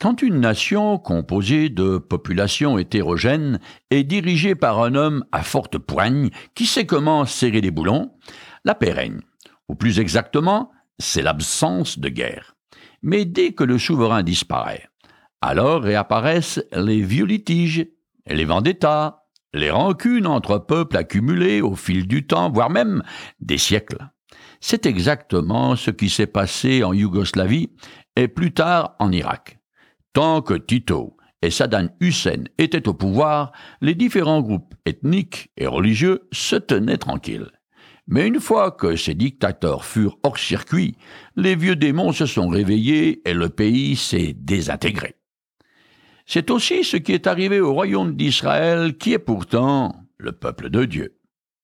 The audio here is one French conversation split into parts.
Quand une nation composée de populations hétérogènes est dirigée par un homme à forte poigne qui sait comment serrer les boulons, la paix règne. Ou plus exactement, c'est l'absence de guerre. Mais dès que le souverain disparaît, alors réapparaissent les vieux litiges, les vendettas, les rancunes entre peuples accumulées au fil du temps, voire même des siècles. C'est exactement ce qui s'est passé en Yougoslavie et plus tard en Irak. Tant que Tito et Saddam Hussein étaient au pouvoir, les différents groupes ethniques et religieux se tenaient tranquilles. Mais une fois que ces dictateurs furent hors circuit, les vieux démons se sont réveillés et le pays s'est désintégré. C'est aussi ce qui est arrivé au royaume d'Israël, qui est pourtant le peuple de Dieu.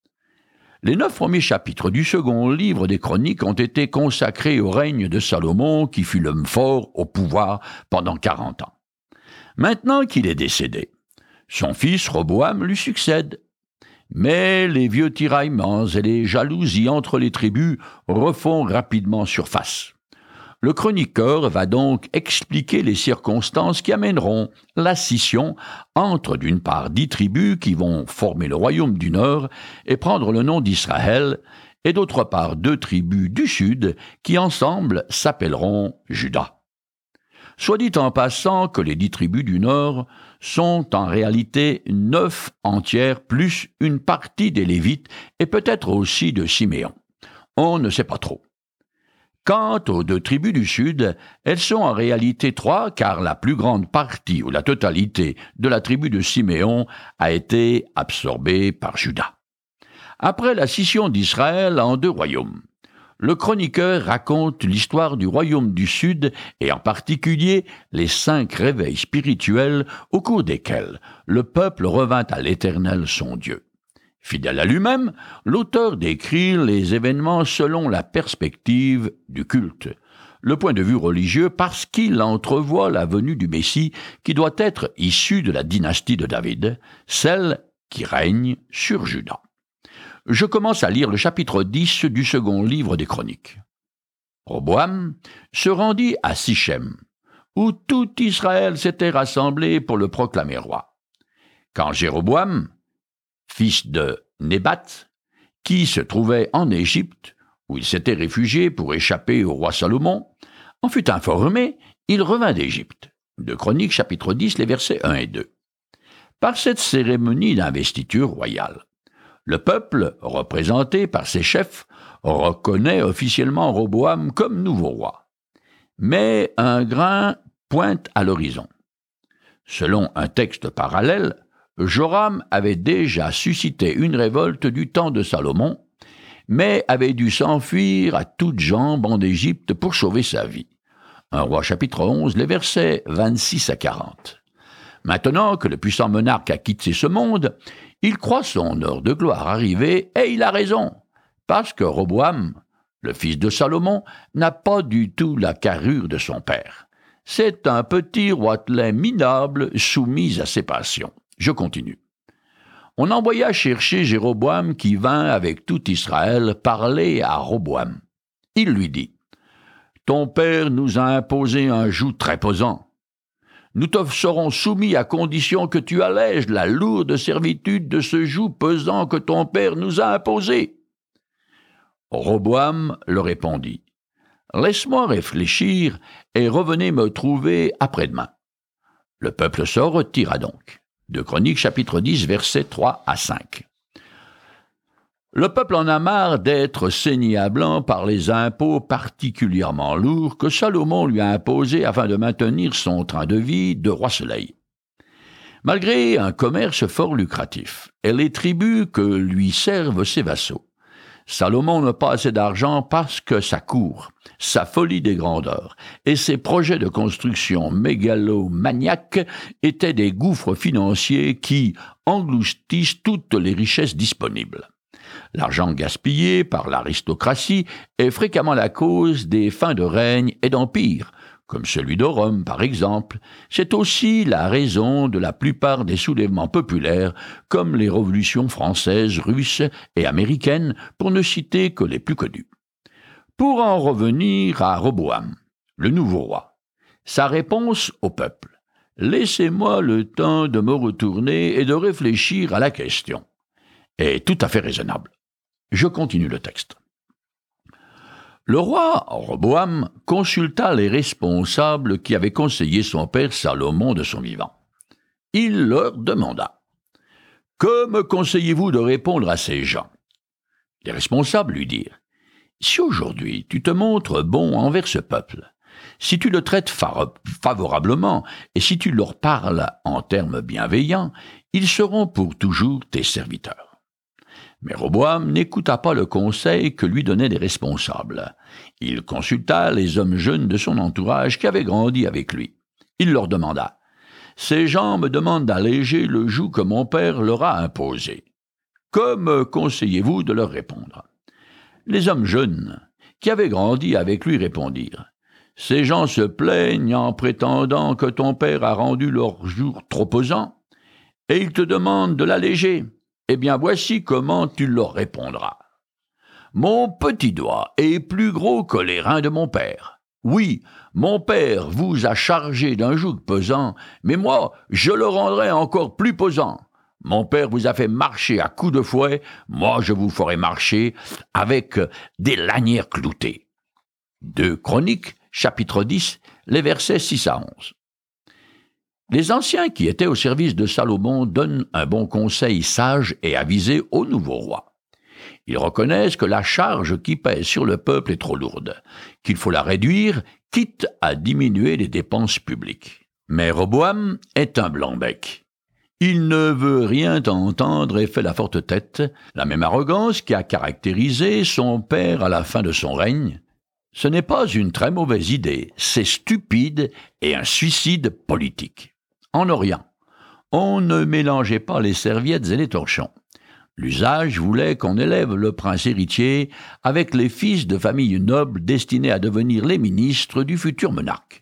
Les 9 premiers chapitres du second livre des Chroniques ont été consacrés au règne de Salomon, qui fut l'homme fort au pouvoir pendant 40 ans. Maintenant qu'il est décédé, son fils Roboam lui succède. Mais les vieux tiraillements et les jalousies entre les tribus refont rapidement surface. Le chroniqueur va donc expliquer les circonstances qui amèneront la scission entre d'une part 10 tribus qui vont former le royaume du Nord et prendre le nom d'Israël, et d'autre part 2 tribus du Sud qui ensemble s'appelleront Juda. Soit dit en passant que les 10 tribus du Nord sont en réalité 9 entières plus une partie des Lévites et peut-être aussi de Siméon. On ne sait pas trop. Quant aux 2 tribus du Sud, elles sont en réalité 3 car la plus grande partie ou la totalité de la tribu de Siméon a été absorbée par Juda. Après la scission d'Israël en 2 royaumes, le chroniqueur raconte l'histoire du royaume du Sud et en particulier les 5 réveils spirituels au cours desquels le peuple revint à l'Éternel son Dieu. Fidèle à lui-même, l'auteur décrit les événements selon la perspective du culte, le point de vue religieux parce qu'il entrevoit la venue du Messie qui doit être issu de la dynastie de David, celle qui règne sur Juda. Je commence à lire le chapitre 10 du second livre des Chroniques. Roboam se rendit à Sichem, où tout Israël s'était rassemblé pour le proclamer roi. Quand Jéroboam, fils de Nébat, qui se trouvait en Égypte, où il s'était réfugié pour échapper au roi Salomon, en fut informé, il revint d'Égypte. De Chroniques, chapitre 10, les versets 1 et 2. Par cette cérémonie d'investiture royale, le peuple, représenté par ses chefs, reconnaît officiellement Roboam comme nouveau roi. Mais un grain pointe à l'horizon. Selon un texte parallèle, Joram avait déjà suscité une révolte du temps de Salomon, mais avait dû s'enfuir à toutes jambes en Égypte pour sauver sa vie. 1 Roi chapitre 11, les versets 26 à 40. Maintenant que le puissant monarque a quitté ce monde, il croit son heure de gloire arriver, et il a raison, parce que Roboam, le fils de Salomon, n'a pas du tout la carrure de son père. C'est un petit roitelet minable soumis à ses passions. Je continue. On envoya chercher Jéroboam qui vint avec tout Israël parler à Roboam. Il lui dit, « Ton père nous a imposé un joug très pesant. Nous te serons soumis à condition que tu allèges la lourde servitude de ce joug pesant que ton père nous a imposé. » Roboam leur répondit, « Laisse-moi réfléchir et revenez me trouver après-demain. » Le peuple se retira donc. De Chroniques, chapitre 10, versets 3 à 5. Le peuple en a marre d'être saigné à blanc par les impôts particulièrement lourds que Salomon lui a imposés afin de maintenir son train de vie de roi soleil. Malgré un commerce fort lucratif et les tributs que lui servent ses vassaux, Salomon n'a pas assez d'argent parce que sa cour, sa folie des grandeurs et ses projets de construction mégalomaniaques étaient des gouffres financiers qui engloutissent toutes les richesses disponibles. L'argent gaspillé par l'aristocratie est fréquemment la cause des fins de règne et d'empire, comme celui de Rome par exemple. C'est aussi la raison de la plupart des soulèvements populaires, comme les révolutions françaises, russes et américaines, pour ne citer que les plus connus. Pour en revenir à Roboam, le nouveau roi, Sa réponse au peuple: « Laissez-moi le temps de me retourner et de réfléchir à la question » est tout à fait raisonnable. Je continue le texte. Le roi Roboam consulta les responsables qui avaient conseillé son père Salomon de son vivant. Il leur demanda: « Que me conseillez-vous de répondre à ces gens ?» Les responsables lui dirent: « Si aujourd'hui tu te montres bon envers ce peuple, si tu le traites favorablement et si tu leur parles en termes bienveillants, ils seront pour toujours tes serviteurs. » Mais Roboam n'écouta pas le conseil que lui donnaient les responsables. Il consulta les hommes jeunes de son entourage qui avaient grandi avec lui. Il leur demanda: « Ces gens me demandent d'alléger le joug que mon père leur a imposé. Que me conseillez-vous de leur répondre ?» Les hommes jeunes qui avaient grandi avec lui répondirent: « Ces gens se plaignent en prétendant que ton père a rendu leur jour trop pesant, et ils te demandent de l'alléger. Eh bien, voici comment tu leur répondras. Mon petit doigt est plus gros que les reins de mon père. Oui, mon père vous a chargé d'un joug pesant, mais moi, je le rendrai encore plus pesant. Mon père vous a fait marcher à coups de fouet, moi je vous ferai marcher avec des lanières cloutées. » 2 Chroniques, chapitre 10, les versets 6 à 11. Les anciens qui étaient au service de Salomon donnent un bon conseil sage et avisé au nouveau roi. Ils reconnaissent que la charge qui pèse sur le peuple est trop lourde, qu'il faut la réduire, quitte à diminuer les dépenses publiques. Mais Roboam est un blanc-bec. Il ne veut rien entendre et fait la forte tête, la même arrogance qui a caractérisé son père à la fin de son règne. Ce n'est pas une très mauvaise idée, c'est stupide et un suicide politique. En Orient, on ne mélangeait pas les serviettes et les torchons. L'usage voulait qu'on élève le prince héritier avec les fils de familles nobles destinés à devenir les ministres du futur monarque.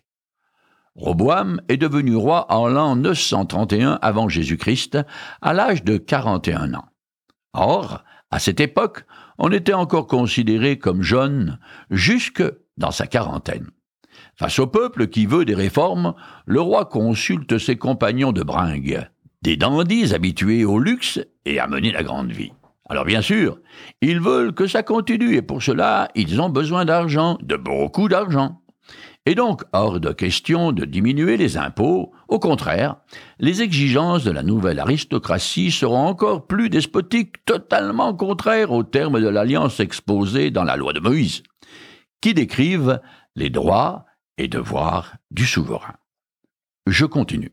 Roboam est devenu roi en l'an 931 avant Jésus-Christ, à l'âge de 41 ans. Or, à cette époque, on était encore considéré comme jeune jusque dans sa quarantaine. Face au peuple qui veut des réformes, le roi consulte ses compagnons de bringue, des dandys habitués au luxe et à mener la grande vie. Alors bien sûr, ils veulent que ça continue et pour cela, ils ont besoin d'argent, de beaucoup d'argent. Et donc, hors de question de diminuer les impôts, au contraire, les exigences de la nouvelle aristocratie seront encore plus despotiques, totalement contraires aux termes de l'alliance exposée dans la loi de Moïse, qui décrivent les droits et devoirs du souverain. Je continue.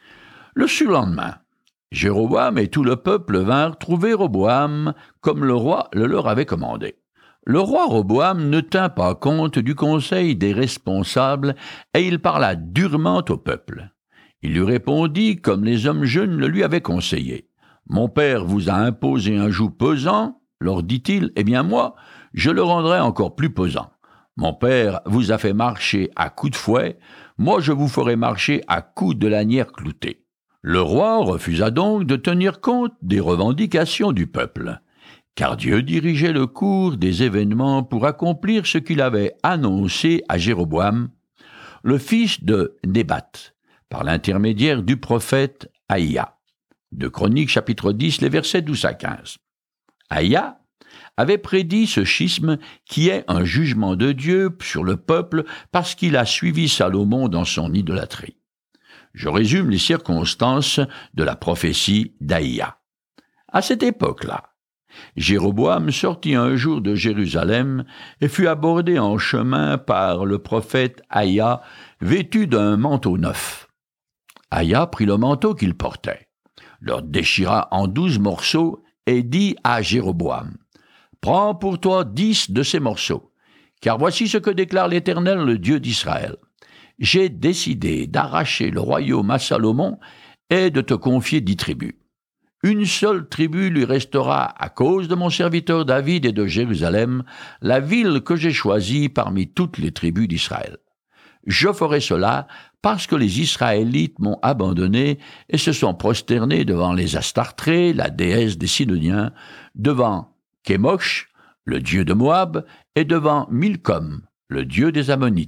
Le surlendemain, Jéroboam et tout le peuple vinrent trouver Roboam comme le roi le leur avait commandé. Le roi Roboam ne tint pas compte du conseil des responsables et il parla durement au peuple. Il lui répondit comme les hommes jeunes le lui avaient conseillé. « Mon père vous a imposé un joug pesant, leur dit-il, eh bien moi, je le rendrai encore plus pesant. Mon père vous a fait marcher à coups de fouet, moi je vous ferai marcher à coups de lanières cloutées. » Le roi refusa donc de tenir compte des revendications du peuple, car Dieu dirigeait le cours des événements pour accomplir ce qu'il avait annoncé à Jéroboam, le fils de Nébat, par l'intermédiaire du prophète Aïa. 2 Chroniques, chapitre 10, les versets 12 à 15. Aïa avait prédit ce schisme qui est un jugement de Dieu sur le peuple parce qu'il a suivi Salomon dans son idolâtrie. Je résume les circonstances de la prophétie d'Aïa. À cette époque-là, Jéroboam sortit un jour de Jérusalem et fut abordé en chemin par le prophète Aïa, vêtu d'un manteau neuf. Aïa prit le manteau qu'il portait, le déchira en 12 morceaux et dit à Jéroboam: « Prends pour toi 10 de ces morceaux, car voici ce que déclare l'Éternel, le Dieu d'Israël. J'ai décidé d'arracher le royaume à Salomon et de te confier 10 tribus. Une seule tribu lui restera à cause de mon serviteur David et de Jérusalem, la ville que j'ai choisie parmi toutes les tribus d'Israël. Je ferai cela parce que les Israélites m'ont abandonné et se sont prosternés devant les Astartrées, la déesse des Sidoniens, devant Kémosh, le dieu de Moab, et devant Milcom, le dieu des Ammonites,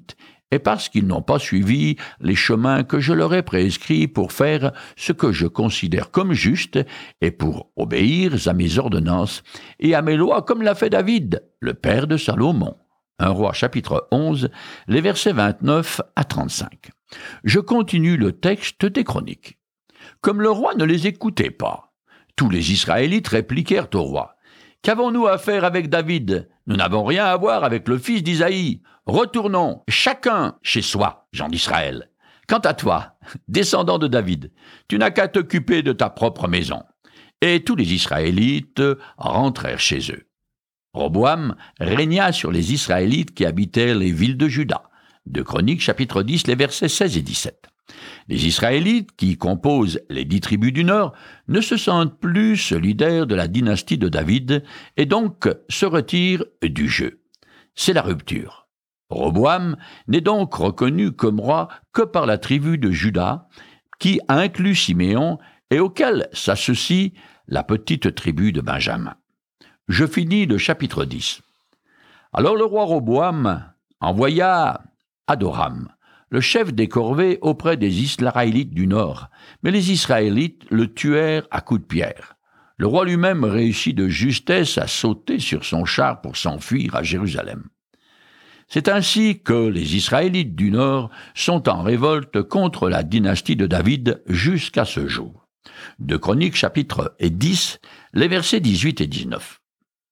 et parce qu'ils n'ont pas suivi les chemins que je leur ai prescrits pour faire ce que je considère comme juste et pour obéir à mes ordonnances et à mes lois comme l'a fait David, le père de Salomon. 1 Roi chapitre 11, les versets 29 à 35. Je continue le texte des Chroniques. Comme le roi ne les écoutait pas, tous les Israélites répliquèrent au roi. « Qu'avons-nous à faire avec David ? Nous n'avons rien à voir avec le fils d'Isaïe. Retournons, chacun chez soi, gens d'Israël. Quant à toi, descendant de David, tu n'as qu'à t'occuper de ta propre maison. » Et tous les Israélites rentrèrent chez eux. Roboam régna sur les Israélites qui habitaient les villes de Juda. 2 Chroniques, chapitre 10, les versets 16 et 17. Les Israélites, qui composent les 10 tribus du Nord, ne se sentent plus solidaires de la dynastie de David et donc se retirent du jeu. C'est la rupture. Roboam n'est donc reconnu comme roi que par la tribu de Juda, qui inclut Siméon et auquel s'associe la petite tribu de Benjamin. Je finis le chapitre 10. Alors le roi Roboam envoya Adoram, le chef des corvées, auprès des Israélites du Nord, mais les Israélites le tuèrent à coups de pierre. Le roi lui-même réussit de justesse à sauter sur son char pour s'enfuir à Jérusalem. C'est ainsi que les Israélites du Nord sont en révolte contre la dynastie de David jusqu'à ce jour. 2 Chroniques, chapitre 10, les versets 18 et 19.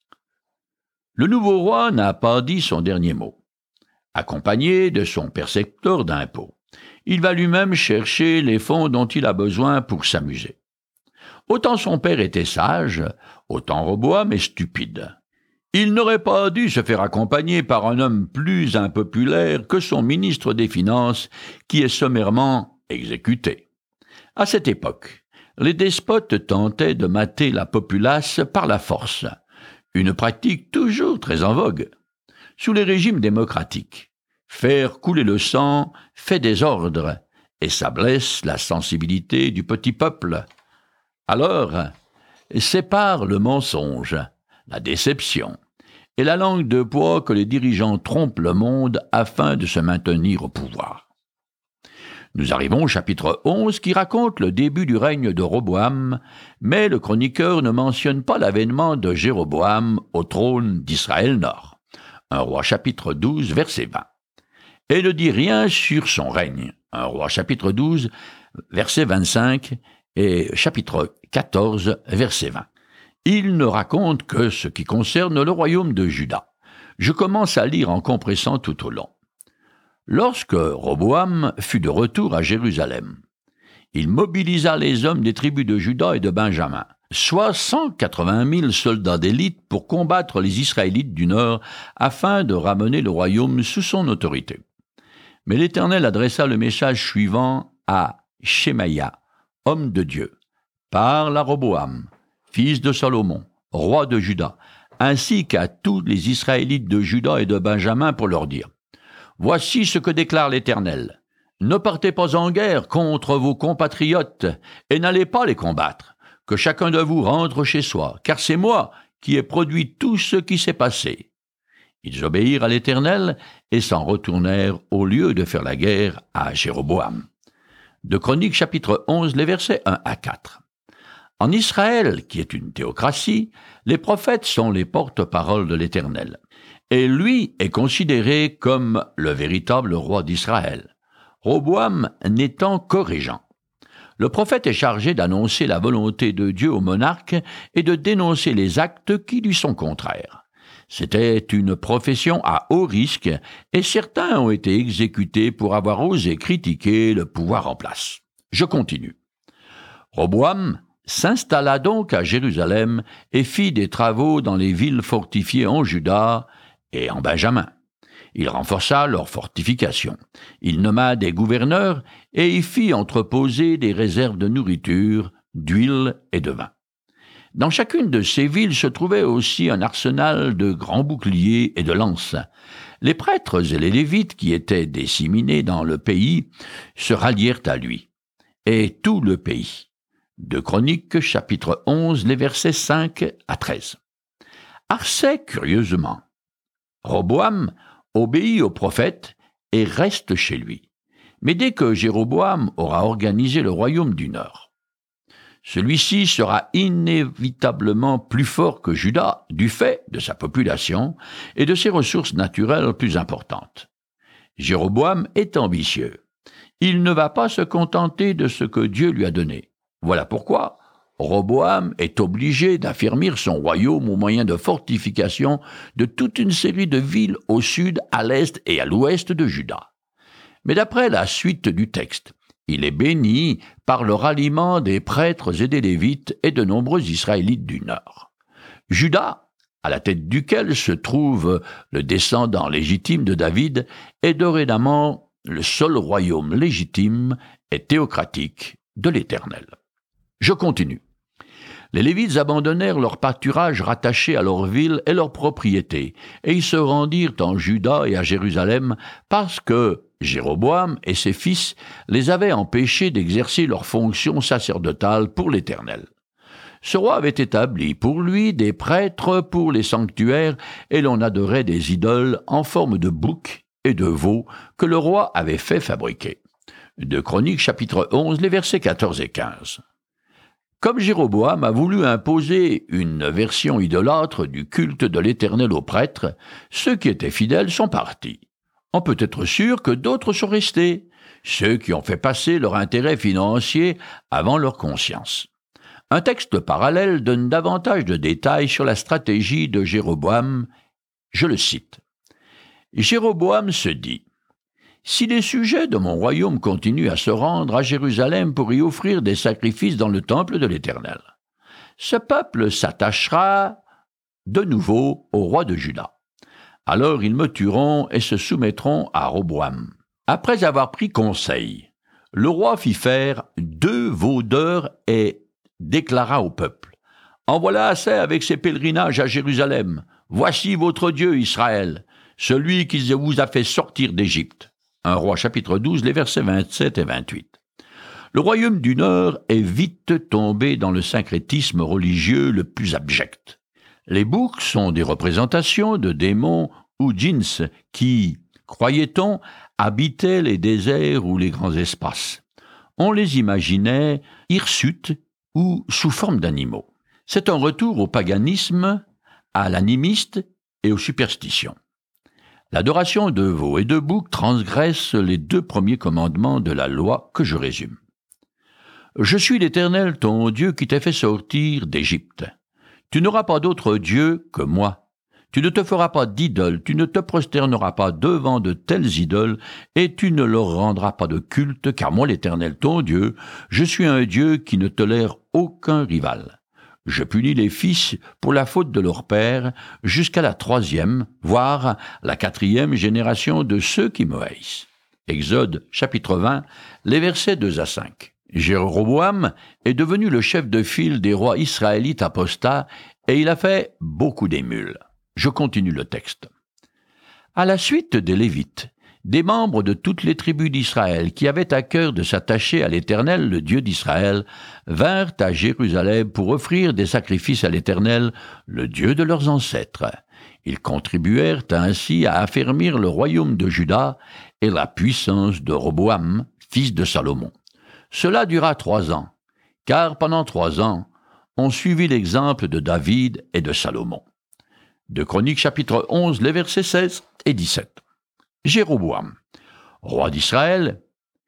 Le nouveau roi n'a pas dit son dernier mot. Accompagné de son percepteur d'impôts, il va lui-même chercher les fonds dont il a besoin pour s'amuser. Autant son père était sage, autant Roboam est stupide. Il n'aurait pas dû se faire accompagner par un homme plus impopulaire que son ministre des Finances, qui est sommairement exécuté. À cette époque, les despotes tentaient de mater la populace par la force, une pratique toujours très en vogue. Sous les régimes démocratiques, faire couler le sang fait désordre, et ça blesse la sensibilité du petit peuple. Alors, c'est par le mensonge, la déception et la langue de bois que les dirigeants trompent le monde afin de se maintenir au pouvoir. Nous arrivons au chapitre 11 qui raconte le début du règne de Roboam, mais le chroniqueur ne mentionne pas l'avènement de Jéroboam au trône d'Israël Nord. 1 Roi chapitre 12, verset 20. Et ne dit rien sur son règne. 1 Roi chapitre 12, verset 25 et chapitre 14, verset 20. Il ne raconte que ce qui concerne le royaume de Juda. Je commence à lire en compressant tout au long. Lorsque Roboam fut de retour à Jérusalem, il mobilisa les hommes des tribus de Juda et de Benjamin, soit 180 000 soldats d'élite pour combattre les Israélites du Nord afin de ramener le royaume sous son autorité. Mais l'Éternel adressa le message suivant à Shemaïa, homme de Dieu. « Parle à Roboam, fils de Salomon, roi de Juda, ainsi qu'à tous les Israélites de Juda et de Benjamin pour leur dire « Voici ce que déclare l'Éternel. Ne partez pas en guerre contre vos compatriotes et n'allez pas les combattre. Que chacun de vous rentre chez soi, car c'est moi qui ai produit tout ce qui s'est passé. » Ils obéirent à l'Éternel et s'en retournèrent au lieu de faire la guerre à Jéroboam. 2 Chroniques, chapitre 11, les versets 1 à 4. En Israël, qui est une théocratie, les prophètes sont les porte-paroles de l'Éternel, et lui est considéré comme le véritable roi d'Israël, Roboam n'étant que régent. Le prophète est chargé d'annoncer la volonté de Dieu au monarque et de dénoncer les actes qui lui sont contraires. C'était une profession à haut risque et certains ont été exécutés pour avoir osé critiquer le pouvoir en place. Je continue. Roboam s'installa donc à Jérusalem et fit des travaux dans les villes fortifiées en Juda et en Benjamin. Il renforça leurs fortifications. Il nomma des gouverneurs et y fit entreposer des réserves de nourriture, d'huile et de vin. Dans chacune de ces villes se trouvait aussi un arsenal de grands boucliers et de lances. Les prêtres et les Lévites qui étaient disséminés dans le pays se rallièrent à lui. Et tout le pays. 2 Chroniques, chapitre 11, les versets 5 à 13. Assez curieusement, Roboam obéit au prophète et reste chez lui. Mais dès que Jéroboam aura organisé le royaume du Nord, celui-ci sera inévitablement plus fort que Juda du fait de sa population et de ses ressources naturelles plus importantes. Jéroboam est ambitieux. Il ne va pas se contenter de ce que Dieu lui a donné. Voilà pourquoi Roboam est obligé d'affermir son royaume au moyen de fortifications de toute une série de villes au sud, à l'est et à l'ouest de Juda. Mais d'après la suite du texte, il est béni par le ralliement des prêtres et des Lévites et de nombreux Israélites du Nord. Juda, à la tête duquel se trouve le descendant légitime de David, est dorénavant le seul royaume légitime et théocratique de l'Éternel. Je continue. Les Lévites abandonnèrent leur pâturage rattaché à leur ville et leurs propriétés, et ils se rendirent en Juda et à Jérusalem parce que Jéroboam et ses fils les avaient empêchés d'exercer leurs fonctions sacerdotales pour l'Éternel. Ce roi avait établi pour lui des prêtres pour les sanctuaires et l'on adorait des idoles en forme de boucs et de veaux que le roi avait fait fabriquer. De Chroniques chapitre 11, les versets 14 et 15. Comme Jéroboam a voulu imposer une version idolâtre du culte de l'Éternel aux prêtres, ceux qui étaient fidèles sont partis. On peut être sûr que d'autres sont restés, ceux qui ont fait passer leur intérêt financier avant leur conscience. Un texte parallèle donne davantage de détails sur la stratégie de Jéroboam. Je le cite. Jéroboam se dit: si les sujets de mon royaume continuent à se rendre à Jérusalem pour y offrir des sacrifices dans le temple de l'Éternel, ce peuple s'attachera de nouveau au roi de Juda. Alors ils me tueront et se soumettront à Roboam. Après avoir pris conseil, le roi fit faire 2 veaux d'or et déclara au peuple: en voilà assez avec ces pèlerinages à Jérusalem. Voici votre Dieu Israël, celui qui vous a fait sortir d'Égypte. 1 Roi chapitre 12, les versets 27 et 28. Le royaume du Nord est vite tombé dans le syncrétisme religieux le plus abject. Les boucs sont des représentations de démons ou djinns qui, croyait-on, habitaient les déserts ou les grands espaces. On les imaginait hirsutes ou sous forme d'animaux. C'est un retour au paganisme, à l'animiste et aux superstitions. L'adoration de veaux et de boucs transgresse les 2 premiers commandements de la loi que je résume. Je suis l'Éternel, ton Dieu, qui t'ai fait sortir d'Égypte. Tu n'auras pas d'autre Dieu que moi. Tu ne te feras pas d'idole, tu ne te prosterneras pas devant de telles idoles, et tu ne leur rendras pas de culte, car moi, l'Éternel, ton Dieu, je suis un Dieu qui ne tolère aucun rival. Je punis les fils pour la faute de leur père jusqu'à la 3e, voire la 4e génération de ceux qui me haïssent. Exode, chapitre 20, les versets 2 à 5. Jéroboam est devenu le chef de file des rois israélites apostats et il a fait beaucoup d'émules. Je continue le texte. À la suite des Lévites, des membres de toutes les tribus d'Israël qui avaient à cœur de s'attacher à l'Éternel, le Dieu d'Israël, vinrent à Jérusalem pour offrir des sacrifices à l'Éternel, le Dieu de leurs ancêtres. Ils contribuèrent ainsi à affermir le royaume de Juda et la puissance de Roboam, fils de Salomon. Cela dura 3 ans, car pendant 3 ans, on suivit l'exemple de David et de Salomon. De Chroniques chapitre 11, les versets 16 et 17. Jéroboam, roi d'Israël,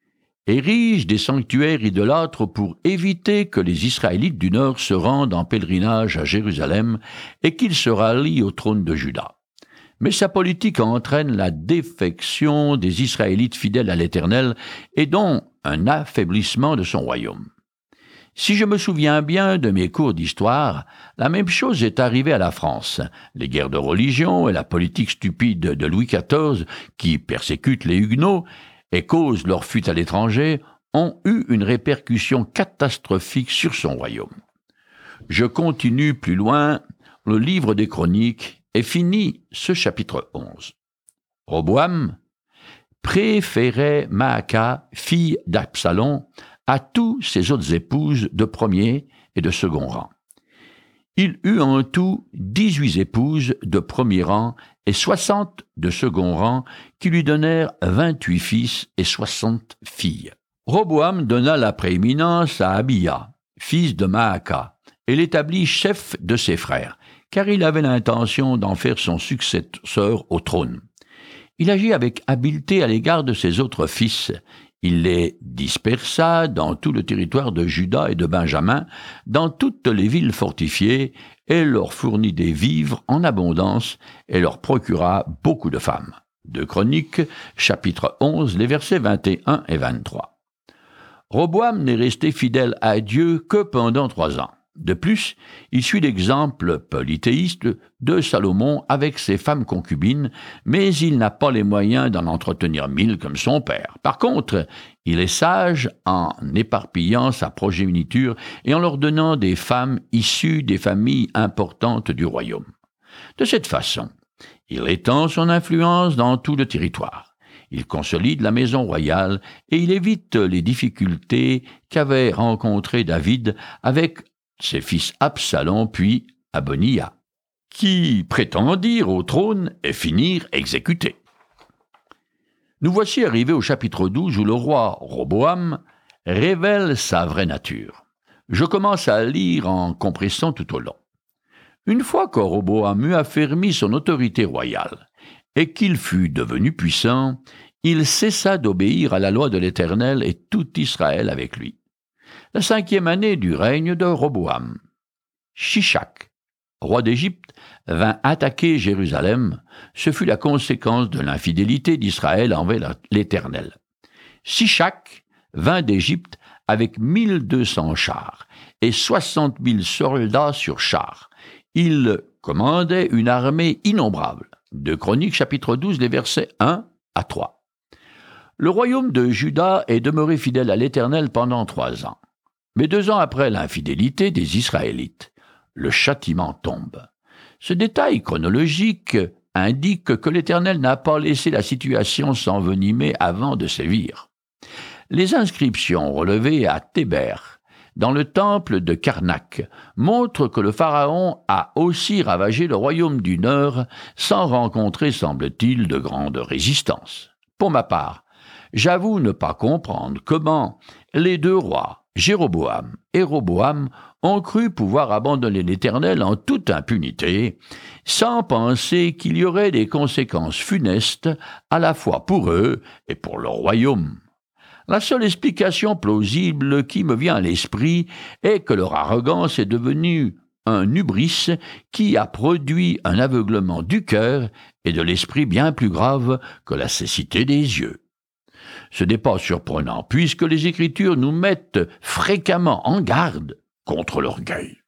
érige des sanctuaires idolâtres pour éviter que les Israélites du Nord se rendent en pèlerinage à Jérusalem et qu'ils se rallient au trône de Juda. Mais sa politique entraîne la défection des Israélites fidèles à l'Éternel et donc un affaiblissement de son royaume. Si je me souviens bien de mes cours d'histoire, la même chose est arrivée à la France. Les guerres de religion et la politique stupide de Louis XIV, qui persécute les Huguenots et cause leur fuite à l'étranger, ont eu une répercussion catastrophique sur son royaume. Je continue plus loin le livre des Chroniques et finis ce chapitre 11. Roboam préférait Maaka, fille d'Absalom, à tous ses autres épouses de premier et de second rang. Il eut en tout 18 épouses de premier rang et 60 de second rang, qui lui donnèrent 28 fils et 60 filles. Roboam donna la prééminence à Abia, fils de Maaka, et l'établit chef de ses frères, car il avait l'intention d'en faire son successeur au trône. Il agit avec habileté à l'égard de ses autres fils. Il les dispersa dans tout le territoire de Juda et de Benjamin, dans toutes les villes fortifiées, et leur fournit des vivres en abondance, et leur procura beaucoup de femmes. 2 Chroniques, chapitre 11, les versets 21 et 23. Roboam n'est resté fidèle à Dieu que pendant 3 ans. De plus, il suit l'exemple polythéiste de Salomon avec ses femmes concubines, mais il n'a pas les moyens d'en entretenir 1000 comme son père. Par contre, il est sage en éparpillant sa progéniture et en leur donnant des femmes issues des familles importantes du royaume. De cette façon, il étend son influence dans tout le territoire. Il consolide la maison royale et il évite les difficultés qu'avait rencontrées David avec ses fils Absalom puis Abonia, qui prétendirent au trône et finirent exécutés. Nous voici arrivés au chapitre 12 où le roi Roboam révèle sa vraie nature. Je commence à lire en compressant tout au long. Une fois que Roboam eut affermi son autorité royale et qu'il fut devenu puissant, il cessa d'obéir à la loi de l'Éternel et tout Israël avec lui. La 5e année du règne de Roboam, Shishak, roi d'Égypte, vint attaquer Jérusalem. Ce fut la conséquence de l'infidélité d'Israël envers l'Éternel. Shishak vint d'Égypte avec 1200 chars et 60 000 soldats sur chars. Il commandait une armée innombrable. 2 Chroniques, chapitre 12, les versets 1 à 3. Le royaume de Juda est demeuré fidèle à l'Éternel pendant 3 ans. Mais 2 ans après l'infidélité des Israélites, le châtiment tombe. Ce détail chronologique indique que l'Éternel n'a pas laissé la situation s'envenimer avant de sévir. Les inscriptions relevées à Théber, dans le temple de Karnak, montrent que le Pharaon a aussi ravagé le royaume du Nord sans rencontrer, semble-t-il, de grande résistance. Pour ma part, j'avoue ne pas comprendre comment les 2 rois, Jéroboam et Roboam, ont cru pouvoir abandonner l'Éternel en toute impunité, sans penser qu'il y aurait des conséquences funestes à la fois pour eux et pour leur royaume. La seule explication plausible qui me vient à l'esprit est que leur arrogance est devenue un hubris qui a produit un aveuglement du cœur et de l'esprit bien plus grave que la cécité des yeux. Ce n'est pas surprenant, puisque les Écritures nous mettent fréquemment en garde contre l'orgueil.